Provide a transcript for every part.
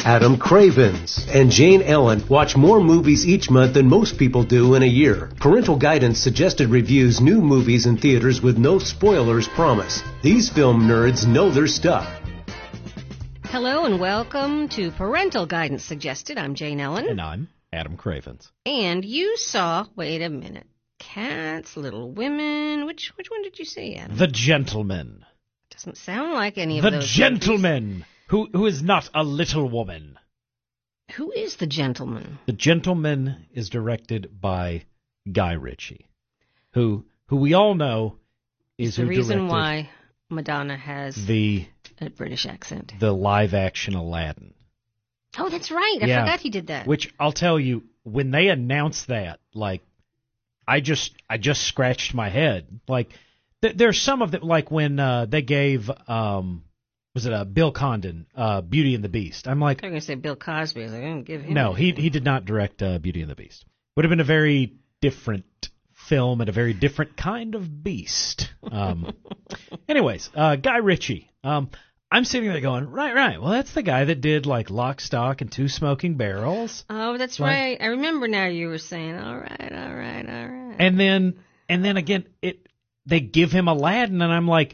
Adam Cravens and Jane Ellen watch more movies each month than most people do in a year. Parental Guidance suggested reviews new movies in theaters with no spoilers promise. These film nerds know their stuff. Hello and welcome to Parental Guidance Suggested. I'm Jane Ellen. And I'm Adam Cravens. And you saw, wait a minute, Cats, Little Women. Which one did you see, Adam? The Gentleman. Doesn't sound like any of those. The Gentleman, who is not a little woman. Who is The Gentleman? The Gentleman is directed by Guy Ritchie, who we all know is the who directed reason why Madonna has a British accent. The live-action Aladdin. Oh, that's right. I forgot he did that. Which I'll tell you, when they announced that, like, I just scratched my head. Like, there's some of them, like when they gave, was it Bill Condon, Beauty and the Beast? I'm like, I was going to say Bill Cosby. I was like, I didn't give him. No, he did not direct Beauty and the Beast. Would have been a very different film and a very different kind of beast. Anyways, Guy Ritchie. I'm sitting there going, right. Well, that's the guy that did like Lock, Stock, and Two Smoking Barrels. Oh, that's right. I remember now. You were saying, all right. And then again, they give him Aladdin, and I'm like,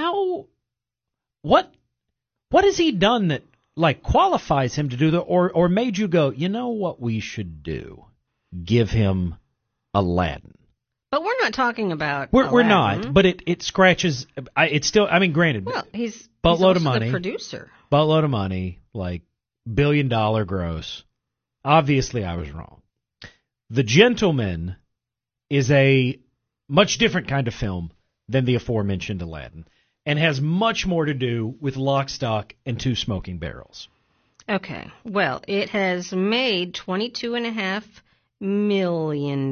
what has he done that like qualifies him to do that, or made you go, you know what we should do? Give him Aladdin. But we're not talking about we're not, but it scratches. It's still. I mean, granted. Well, he's boatload also of money. The producer. Boatload of money, like $1 billion gross. Obviously, I was wrong. The Gentleman is a much different kind of film than the aforementioned Aladdin, and has much more to do with Lock, Stock, and Two Smoking Barrels. Okay. Well, it has made $22.5 million.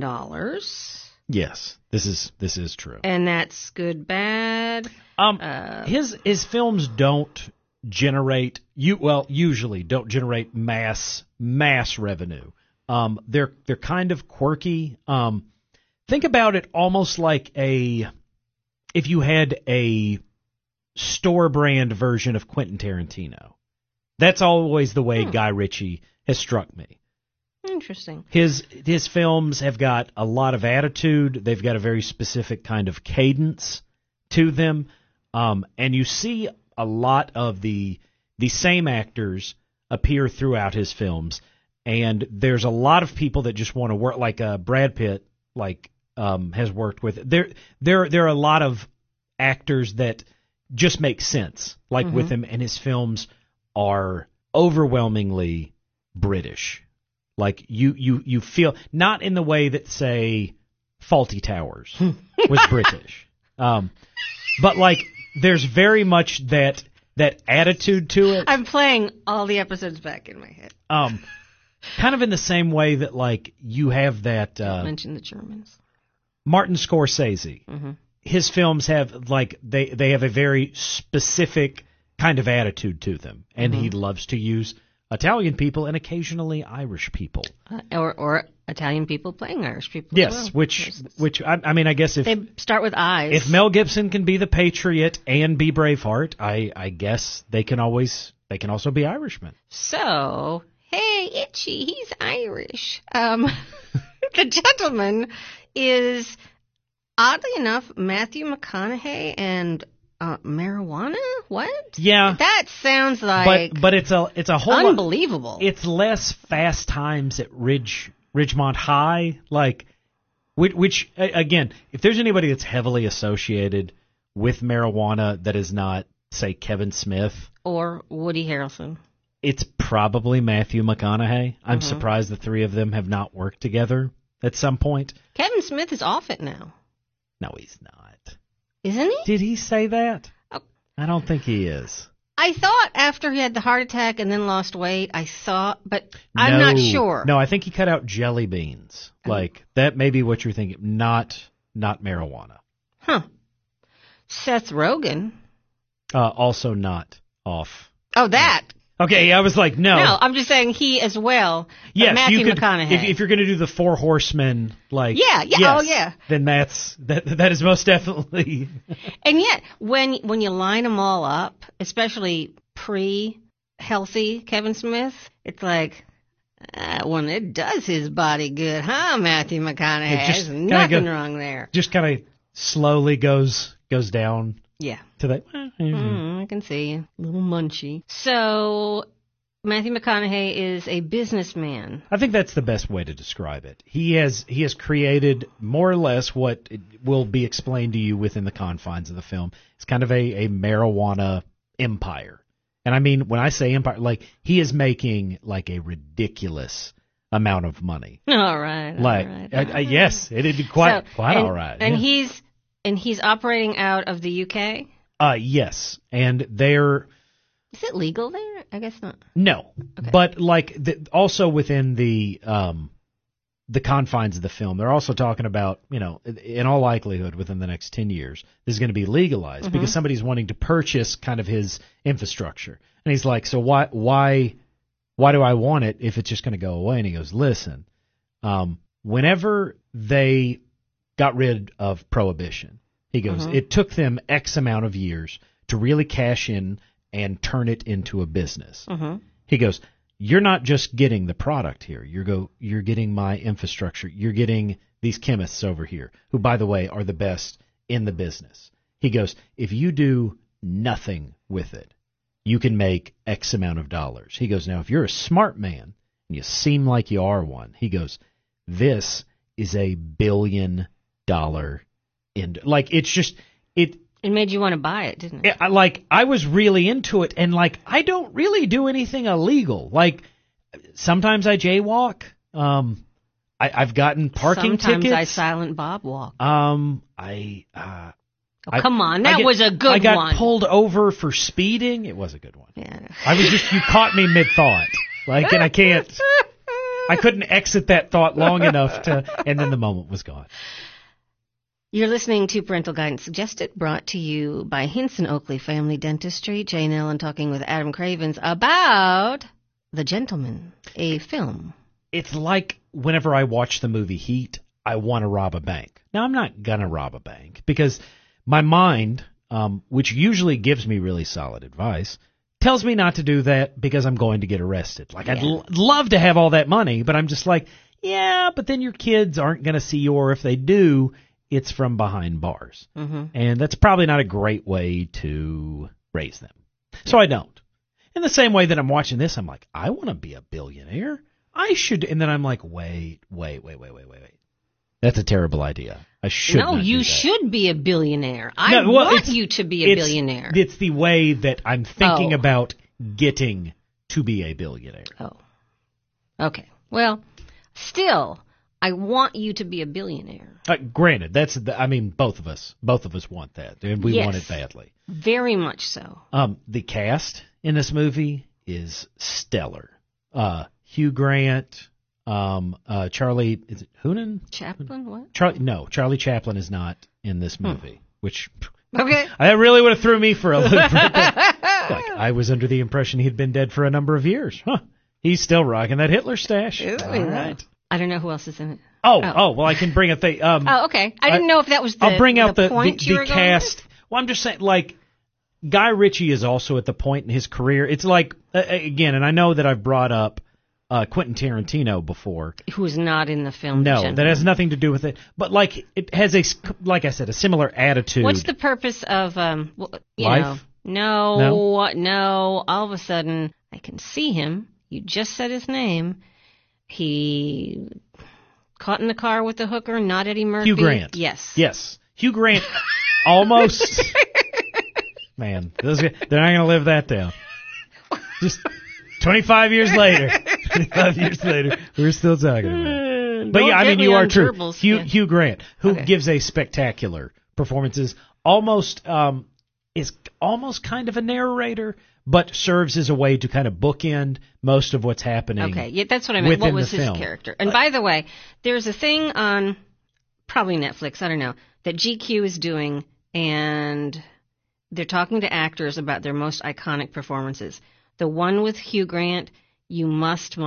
Yes, this is true. And that's good, bad. His films don't generate usually don't generate mass revenue. They're kind of quirky. Think about it almost like if you had a store brand version of Quentin Tarantino. That's always the way Guy Ritchie has struck me. Interesting. His films have got a lot of attitude. They've got a very specific kind of cadence to them. And you see a lot of the same actors appear throughout his films. And there's a lot of people that just want to work, like Brad Pitt, has worked with. There are a lot of actors that just make sense, with him, and his films are overwhelmingly British. Like you feel, not in the way that, say, Fawlty Towers was British, but like there's very much that attitude to it. I'm playing all the episodes back in my head. Kind of in the same way that like you have that. Mention the Germans. Martin Scorsese. Mm-hmm. His films have like they have a very specific kind of attitude to them, and he loves to use Italian people and occasionally Irish people, or Italian people playing Irish people. Yes, as well. which I mean, I guess if they start with I's. If Mel Gibson can be the Patriot and be Braveheart, I guess they can also be Irishmen. So, hey, Itchy, he's Irish. The Gentleman is, oddly enough, Matthew McConaughey and marijuana? What? Yeah, that sounds like. But it's a whole unbelievable. It's less Fast Times at Ridgemont High, which again, if there's anybody that's heavily associated with marijuana that is not, say, Kevin Smith or Woody Harrelson, it's probably Matthew McConaughey. I'm surprised the three of them have not worked together at some point. Kevin Smith is off it now. No, he's not. Isn't he? Did he say that? Oh. I don't think he is. I thought after he had the heart attack and then lost weight, but I'm not sure. No, I think he cut out jelly beans. Like, that may be what you're thinking. Not marijuana. Huh. Seth Rogen. Also not off. Oh, that. Okay, I was like, no. No, I'm just saying he as well. Yes, Matthew McConaughey. If you're going to do the Four Horsemen, yes, oh yeah, then that is most definitely. And yet, when you line them all up, especially pre healthy Kevin Smith. It's like, when it does his body good, huh, Matthew McConaughey? There's nothing wrong there. Just kind of slowly goes down. Yeah. To that. I can see. A little munchy. So, Matthew McConaughey is a businessman. I think that's the best way to describe it. He has created more or less what will be explained to you within the confines of the film. It's kind of a marijuana empire. And I mean, when I say empire, like, he is making like a ridiculous amount of money. All right. Yes, it did quite all right. And he's operating out of the UK? Yes. And they're... Is it legal there? I guess not. No. Okay. But like also within the confines of the film, they're also talking about, in all likelihood within the next 10 years, this is going to be legalized because somebody's wanting to purchase kind of his infrastructure. And he's like, so why do I want it if it's just going to go away? And he goes, listen, whenever they got rid of prohibition, he goes, it took them X amount of years to really cash in and turn it into a business. He goes, you're not just getting the product here. You're getting my infrastructure. You're getting these chemists over here, who, by the way, are the best in the business. He goes, if you do nothing with it, you can make X amount of dollars. He goes, now, if you're a smart man, and you seem like you are one, he goes, this is $1 billion like, it's just... It made you want to buy it, didn't it? I was really into it, and I don't really do anything illegal. Like, sometimes I jaywalk. I've gotten parking tickets. Sometimes I silent Bob walk. Come on, that was a good one. I got pulled over for speeding. It was a good one. Yeah. You caught me mid-thought. And I couldn't exit that thought long enough and then the moment was gone. You're listening to Parental Guidance Suggested, brought to you by Hinson Oakley Family Dentistry. Jane Ellen talking with Adam Cravens about The Gentleman, a film. It's like whenever I watch the movie Heat, I want to rob a bank. Now, I'm not going to rob a bank because my mind, which usually gives me really solid advice, tells me not to do that because I'm going to get arrested. I'd love to have all that money, but I'm just like, yeah, but then your kids aren't going to see you, or if they do, it's from behind bars. And that's probably not a great way to raise them. So I don't. In the same way that I'm watching this, I'm like, I want to be a billionaire. I should. And then I'm like, wait. That's a terrible idea. I should not do that. No, you should be a billionaire. I want you to be a billionaire. It's the way that I'm thinking about getting to be a billionaire. Oh. Okay. Well, still, I want you to be a billionaire. Granted, both of us want that, and we want it badly. Very much so. The cast in this movie is stellar. Hugh Grant, Charlie, is it Hunnam? Chaplin, what? Charlie Chaplin is not in this movie, which okay. That really would have threw me for a loop. I was under the impression he'd been dead for a number of years. Huh? He's still rocking that Hitler stash. All right. I don't know who else is in it. Well, I can bring up the... okay. I didn't know if that was the I'll bring out the cast. Well, I'm just saying, Guy Ritchie is also at the point in his career. It's like, again, and I know that I've brought up Quentin Tarantino before. Who's not in the film. No, that has nothing to do with it. But, it has like I said, a similar attitude. What's the purpose of, life? No. All of a sudden, I can see him. You just said his name. He caught in the car with the hooker, not Eddie Murphy. Hugh Grant. Yes. Hugh Grant almost... Man, they're not going to live that down. Just 25 years later, we're still talking about it. But you are true. Hugh Grant, who gives a spectacular performances, is almost kind of a narrator, but serves as a way to kind of bookend most of what's happening. Okay, yeah, that's what I meant. What was his character? And by the way, there's a thing on probably Netflix, I don't know, that GQ is doing, and they're talking to actors about their most iconic performances. The one with Hugh Grant, you must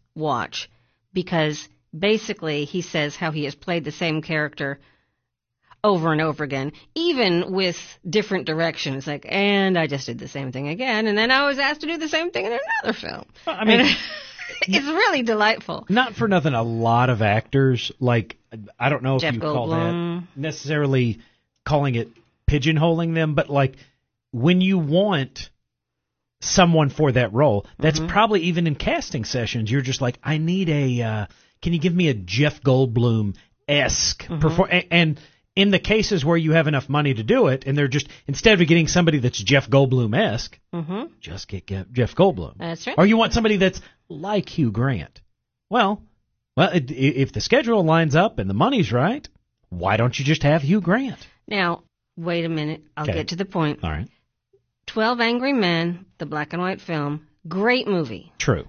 watch, because basically he says how he has played the same character over and over again, even with different directions. Like, and I just did the same thing again, and then I was asked to do the same thing in another film. I mean, it's really delightful. Not for nothing, a lot of actors, like, I don't know if Jeff you call Goldblum. that necessarily calling it pigeonholing them, but like when you want someone for that role, that's probably even in casting sessions, you're just like, I need can you give me a Jeff Goldblum-esque performance? And in the cases where you have enough money to do it, and they're just, instead of getting somebody that's Jeff Goldblum-esque, just get Jeff Goldblum. That's right. Or you want somebody that's like Hugh Grant. Well, if the schedule lines up and the money's right, why don't you just have Hugh Grant? Now, wait a minute. I'll get to the point. All right. 12 Angry Men, the black and white film, great movie. True.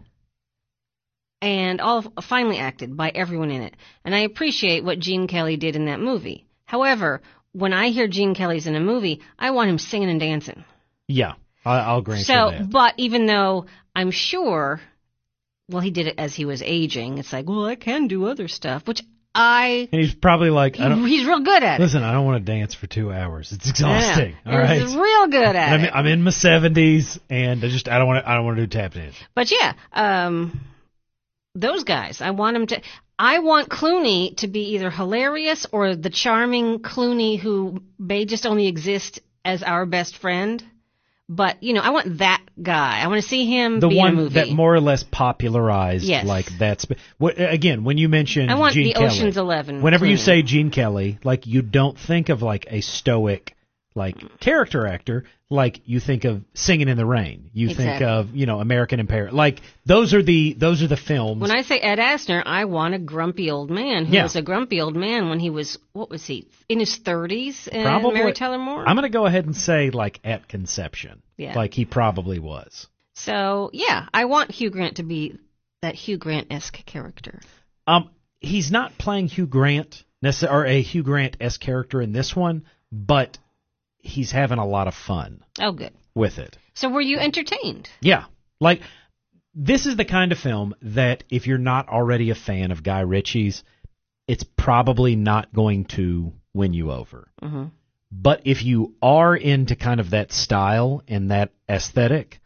And all finely acted by everyone in it. And I appreciate what Gene Kelly did in that movie. However, when I hear Gene Kelly's in a movie, I want him singing and dancing. Yeah, I'll grant you that. But even though I'm sure, well, he did it as he was aging, it's like, well, I can do other stuff, which And he's probably like, he's real good at it. Listen, I don't want to dance for 2 hours. It's exhausting. Yeah, all right, he's real good at it. I'm in my 70s, and I don't want to do tap dance. But yeah, those guys, I want Clooney to be either hilarious or the charming Clooney who may just only exist as our best friend. But, I want that guy. I want to see him be in a movie. The one that more or less popularized, like that's... Again, when you mention Gene Kelly... I want the Ocean's 11. Whenever you say Gene Kelly, like, you don't think of, like, a stoic, like, character actor. Like, you think of Singing in the Rain. You think of, American in Paris. Like, those are the films. When I say Ed Asner, I want a grumpy old man who was a grumpy old man when he was, what was he, in his 30s? Probably. Mary Tyler Moore? I'm going to go ahead and say, like, at conception. Yeah. Like, he probably was. So, yeah, I want Hugh Grant to be that Hugh Grant-esque character. He's not playing Hugh Grant, or a Hugh Grant-esque character in this one, but he's having a lot of fun. Oh, good. With it. So were you entertained? Yeah. Like, this is the kind of film that if you're not already a fan of Guy Ritchie's, it's probably not going to win you over. Mm-hmm. But if you are into kind of that style and that aesthetic,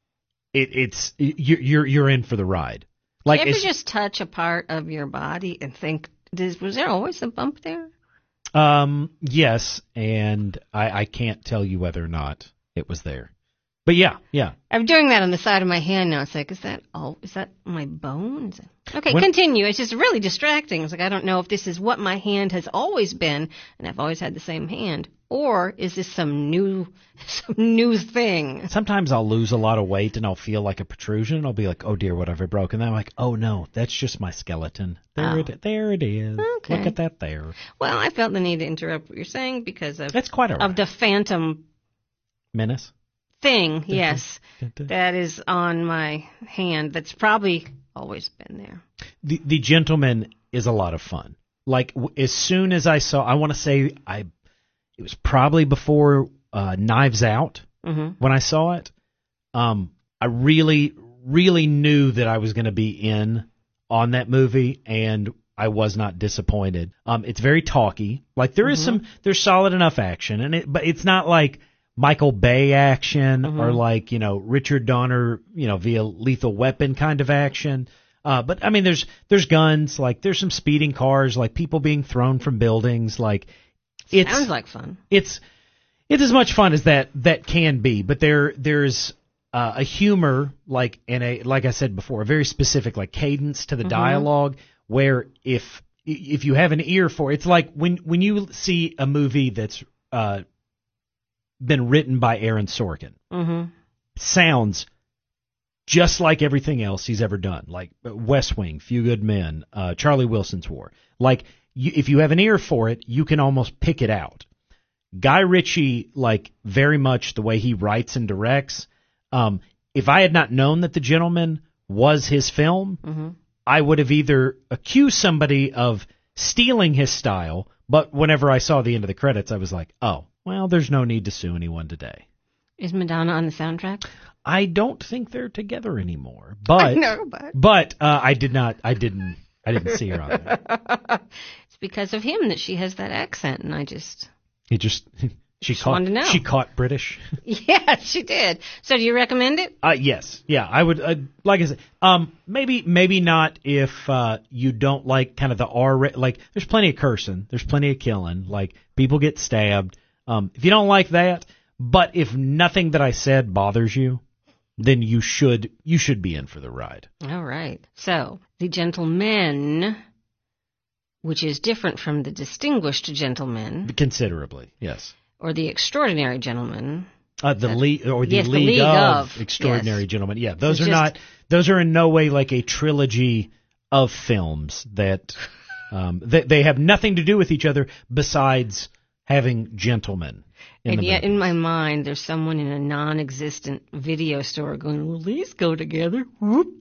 you're in for the ride. Like, you ever just touch a part of your body and think, was there always a bump there? Yes, and I can't tell you whether or not it was there. But yeah. I'm doing that on the side of my hand now. It's like, is that my bones? Okay, continue. It's just really distracting. It's like, I don't know if this is what my hand has always been, and I've always had the same hand, or is this some new thing? Sometimes I'll lose a lot of weight and I'll feel like a protrusion, and I'll be like, oh dear, what have I broken? And I'm like, oh no, that's just my skeleton. There it is. Okay. Look at that there. Well, I felt the need to interrupt what you're saying because of that's quite all right. Of the Phantom Menace thing, yes, that is on my hand. That's probably always been there. The Gentleman is a lot of fun. Like, as soon as I saw, I want to say it was probably before Knives Out when I saw it. I really, really knew that I was going to be in on that movie, and I was not disappointed. It's very talky. Like, there is there's solid enough action, but it's not like Michael Bay action or like, Richard Donner, via Lethal Weapon kind of action. But I mean, there's guns, like there's some speeding cars, like people being thrown from buildings, like sounds like fun. It's as much fun as that can be, but there's a humor, like, and like I said before, a very specific like cadence to the dialogue, where if you have an ear for it, it's like when you see a movie that's been written by Aaron Sorkin, sounds just like everything else he's ever done, like West Wing, Few Good Men, Charlie Wilson's War. Like, if you have an ear for it, you can almost pick it out. Guy Ritchie, like, very much the way he writes and directs, if I had not known that The Gentleman was his film, I would have either accused somebody of stealing his style, but whenever I saw the end of the credits, I was like, oh, well, there's no need to sue anyone today. Is Madonna on the soundtrack? I don't think they're together anymore. But I know, but I didn't see her on there. it's because of him that she has that accent, and She wanted to know. She caught British. Yeah, she did. So do you recommend it? Yes. Yeah, I would. Like I said, maybe not if you don't like kind of the R. Like, there's plenty of cursing, there's plenty of killing. Like, people get stabbed. If you don't like that, but if nothing that I said bothers you, then you should be in for the ride. All right. So The Gentlemen, which is different from The Distinguished Gentleman, Considerably, yes. Or The Extraordinary Gentleman. The League of Extraordinary Gentlemen. Yeah, those are in no way like a trilogy of films that they have nothing to do with each other besides having gentlemen. And yet, in my mind, there's someone in a non-existent video store going, well, these go together. Whoop.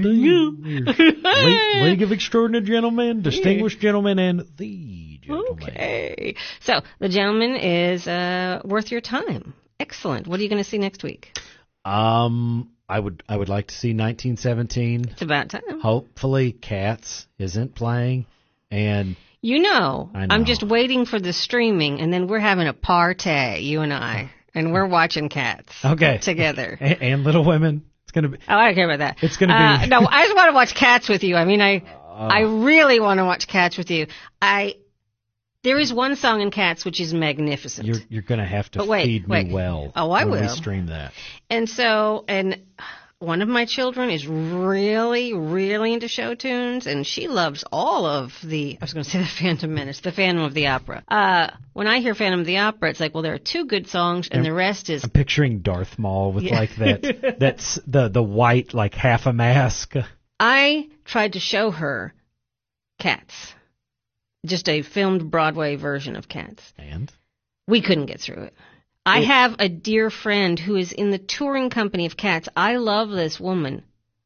League of Extraordinary Gentlemen, Distinguished Gentlemen, and The Gentleman. Okay. So, The Gentleman is worth your time. Excellent. What are you going to see next week? I would like to see 1917. It's about time. Hopefully Cats isn't playing, and... I know. I'm just waiting for the streaming, and then we're having a party, you and I, and we're watching Cats together. And Little Women. It's going to be... Oh, I don't care about that. It's going to be... No, I just want to watch Cats with you. I mean, I really want to watch Cats with you. There is one song in Cats which is magnificent. You're going to have to feed me well. Oh, I will. When we stream that. And one of my children is really, really into show tunes, and she loves all of I was going to say the Phantom Menace, the Phantom of the Opera. When I hear Phantom of the Opera, it's like, well, there are 2 good songs, and the rest is... I'm picturing Darth Maul with like that's the white, like half a mask. I tried to show her Cats, just a filmed Broadway version of Cats. And? We couldn't get through it. I have a dear friend who is in the touring company of Cats. I love this woman.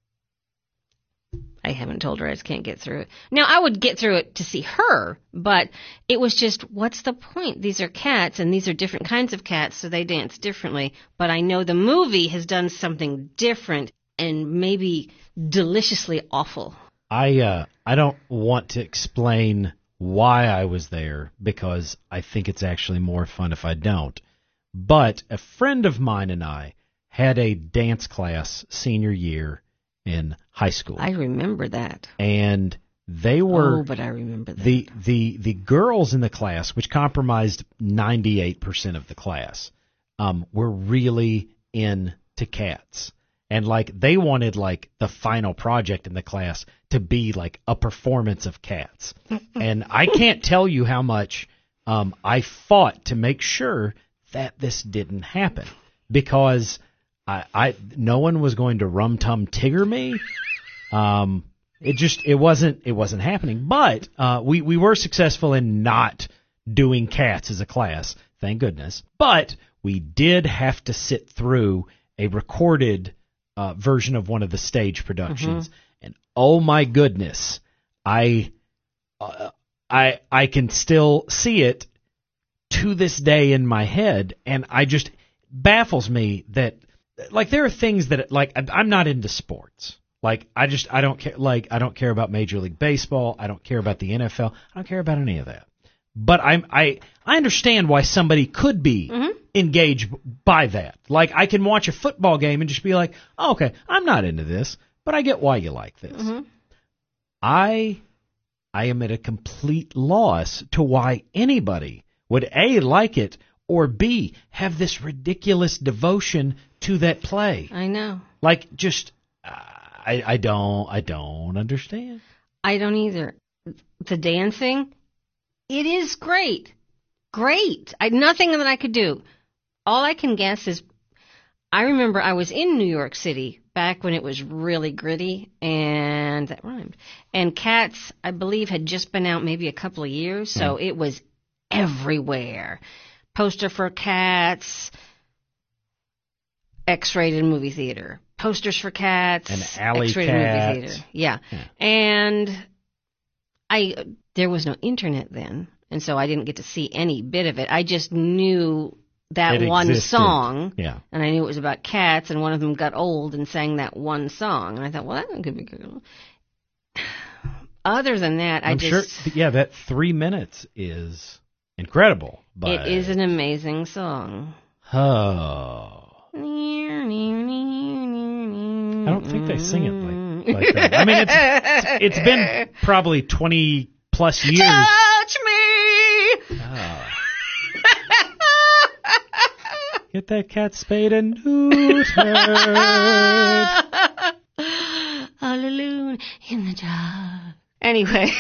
I haven't told her I just can't get through it. Now, I would get through it to see her, but it was just, what's the point? These are cats, and these are different kinds of cats, so they dance differently. But I know the movie has done something different and maybe deliciously awful. I don't want to explain why I was there, because I think it's actually more fun if I don't. But a friend of mine and I had a dance class senior year in high school. I remember that. And they were... Oh, but I remember that. The girls in the class, which comprised 98% of the class, were really into Cats. And like they wanted like the final project in the class to be like a performance of Cats. And I can't tell you how much I fought to make sure that this didn't happen, because no one was going to Rum Tum Tigger me. It wasn't happening. But we were successful in not doing Cats as a class, thank goodness. But we did have to sit through a recorded version of one of the stage productions, and oh my goodness, I can still see it to this day in my head, and baffles me that, like, there are things that, like, I'm not into sports. Like, I don't care. Like, I don't care about Major League Baseball. I don't care about the NFL. I don't care about any of that. But I understand why somebody could be engaged by that. Like, I can watch a football game and just be like, oh, okay, I'm not into this, but I get why you like this. I am at a complete loss to why anybody would A, like it, or B, have this ridiculous devotion to that play. I know. Like, just, I don't understand. I don't either. The dancing, it is great. Great. Nothing that I could do. All I can guess is, I remember I was in New York City back when it was really gritty, and that rhymed. And Cats, I believe, had just been out maybe a couple of years, so it was everywhere. Poster for Cats, X-rated movie theater. Posters for Cats, an alley X-rated cat. movie theater. Yeah. And there was no internet then, and so I didn't get to see any bit of it. I just knew that one song, and I knew it was about cats, and one of them got old and sang that one song, and I thought, well, that could be good. other than that, I'm sure, that 3 minutes is incredible. But it is an amazing song. Oh. I don't think they sing it like that. I mean, it's been probably 20 plus years. Touch me! Oh. Get that cat spayed and neutered. Hallelujah in the jar. Anyway.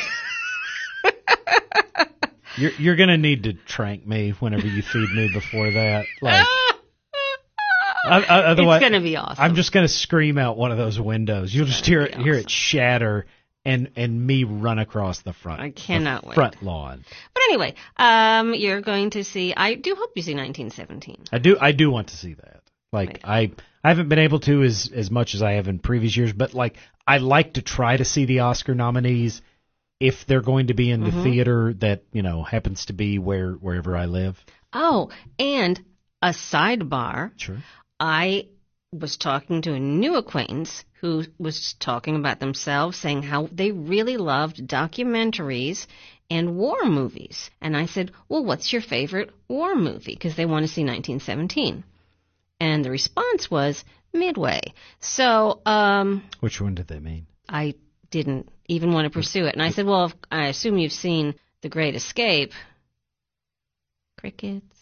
You're going to need to trank me whenever you feed me before that. Like, otherwise, it's going to be awesome. I'm just going to scream out one of those windows. You'll just hear it shatter and me run across the front. I cannot wait. Front lawn. But anyway, you're going to see. I do hope you see 1917. I do want to see that. Like I haven't been able to as much as I have in previous years, but like I like to try to see the Oscar nominees if they're going to be in the theater that happens to be wherever I live. Oh, and a sidebar. Sure. I was talking to a new acquaintance who was talking about themselves, saying how they really loved documentaries and war movies. And I said, well, what's your favorite war movie? Because they want to see 1917. And the response was Midway. So, which one did they mean? I didn't even want to pursue it. And I said, well, I assume you've seen The Great Escape. Crickets.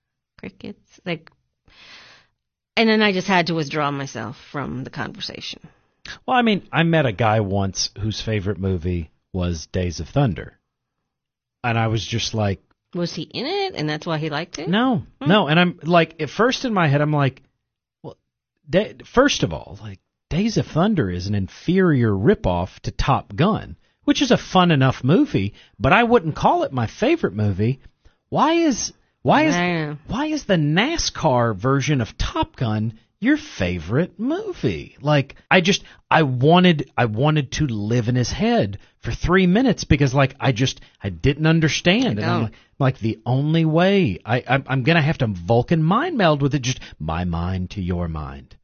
And then I just had to withdraw myself from the conversation. Well, I mean, I met a guy once whose favorite movie was Days of Thunder. And I was just like... Was he in it, and that's why he liked it? No. And I'm like, at first in my head, I'm like, well, first of all, like, Days of Thunder is an inferior ripoff to Top Gun, which is a fun enough movie, but I wouldn't call it my favorite movie. Why is the NASCAR version of Top Gun your favorite movie? Like, I wanted to live in his head for 3 minutes because like I didn't understand. And I'm like the only way I'm gonna have to Vulcan mind meld with it, just my mind to your mind.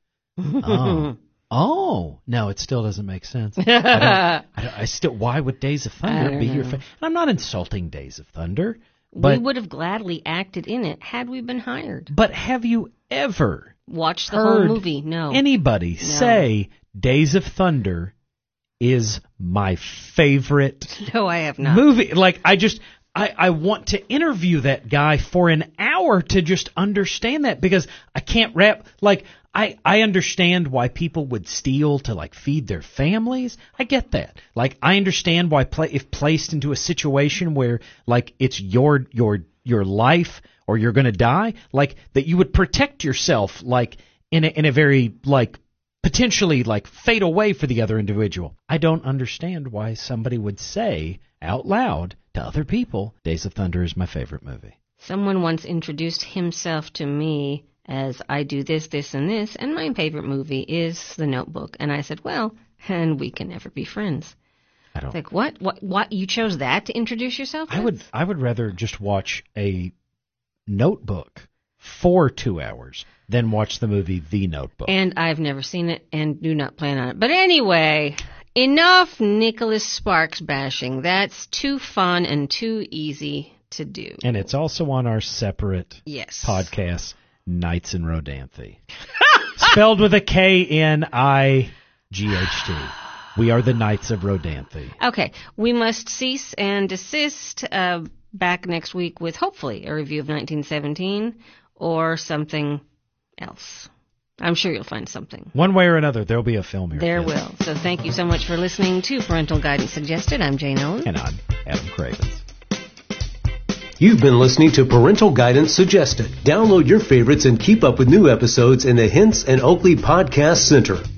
Oh, no, it still doesn't make sense. Why would Days of Thunder be your favorite? I'm not insulting Days of Thunder. But we would have gladly acted in it had we been hired. But have you ever watched the whole movie? No. Anybody say Days of Thunder is my favorite No, I have not. movie? Like, I want to interview that guy for an hour to just understand that because I can't I understand why people would steal to like feed their families. I get that. Like I understand why if placed into a situation where like it's your life or you're going to die, like that you would protect yourself like in a very like potentially like fatal way for the other individual. I don't understand why somebody would say out loud to other people, Days of Thunder is my favorite movie. Someone once introduced himself to me as I do this, this, and this, and my favorite movie is The Notebook. And I said, well, and we can never be friends. I don't. Like, what? You chose that to introduce yourself with? I would rather just watch a Notebook for 2 hours than watch the movie The Notebook. And I've never seen it and do not plan on it. But anyway, enough Nicholas Sparks bashing. That's too fun and too easy to do. And it's also on our separate podcast, Knights in Rodanthe. Spelled with a Knighght. We are the Knights of Rodanthe. Okay, we must cease and desist. Back next week with hopefully a review of 1917 or something else. I'm sure you'll find something. One way or another, there'll be a film here. There will. So thank you so much for listening to Parental Guidance Suggested. I'm Jane Ellen. And I'm Adam Cravens. You've been listening to Parental Guidance Suggested. Download your favorites and keep up with new episodes in the Hints and Oakley Podcast Center.